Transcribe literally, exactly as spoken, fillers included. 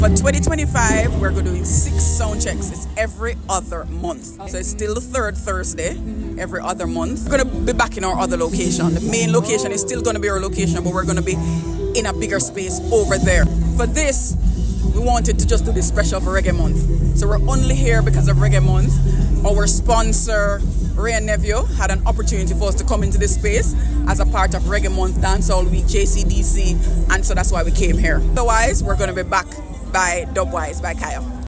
For twenty twenty-five, we're going to do six sound checks. It's every other month. So it's still the third Thursday, every other month. We're going to be back in our other location. The main location is still going to be our location, but we're going to be in a bigger space over there. For this, we wanted to just do this special for Reggae Month. So we're only here because of Reggae Month. Our sponsor, Ray and Nephew, had an opportunity for us to come into this space as a part of Reggae Month Dancehall Week, J C D C, and so that's why we came here. Otherwise, we're going to be back by Dubwise by Kyle.